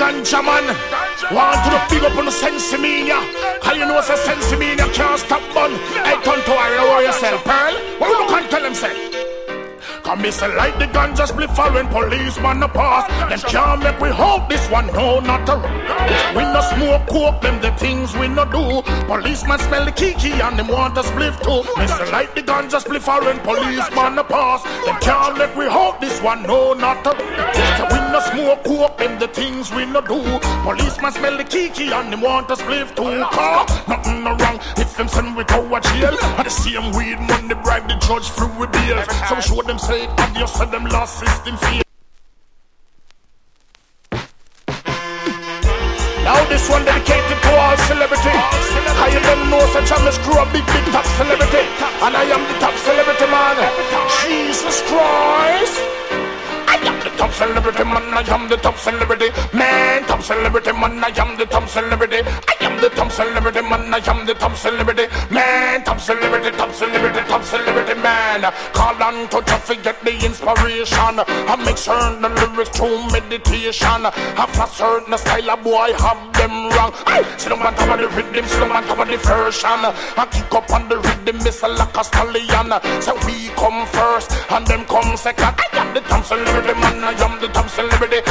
ganja man. Want to the big up on the sensimania. How you know it's a sensimania can't stop bun. Hey, turn to I lower yourself, Pearl. What you can tell him say? Come me say like the ganja split foreign policeman a pass. Them can't make we hope this one no not a we no smoke coke them the things we no do. Policeman smell the kiki and them want a spliff too. Me say like the ganja split foreign policeman a pass. Them can't make we hope this one no not a we no smoke coke them the things we no do. Policeman smell the kiki and them want a spliff too. Nothing no wrong if them send we go a jail. And the same weed money bribe the judge through with bail. So show them say it obvious so them lost system fear. Now this one dedicated to all celebrity. I don't know such a screw a big top celebrity. And I am the top celebrity man. Jesus Christ. I am the top celebrity man, I am the top celebrity man, top celebrity man, I am the top celebrity. I am the top celebrity man, I am the top celebrity man, top celebrity, top celebrity, top celebrity man. Call on to traffic, get the inspiration. I make certain the lyrics through meditation. Have a certain style of boy, have them wrong. Sit on top of the rhythm, sit on top of the version. I kick up on the rhythm, it's like a stallion. So we come first, and them come second. I am the top celebrity man, I am the top celebrity.